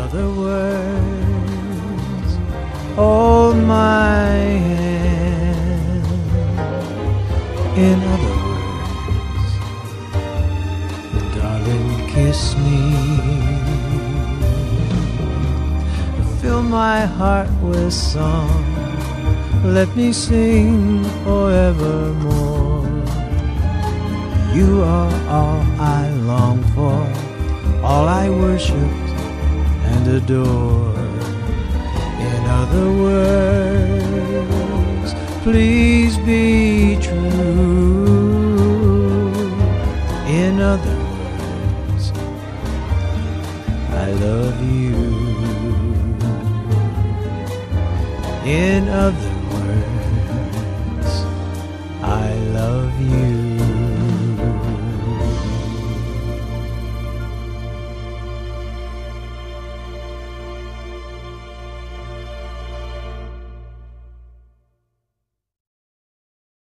other words, hold my hand. In other words, darling, kiss me. Fill my heart with song, let me sing forevermore. You are all I long for, all I worshiped and adore. In other words, please be true. In other words, I love you. In other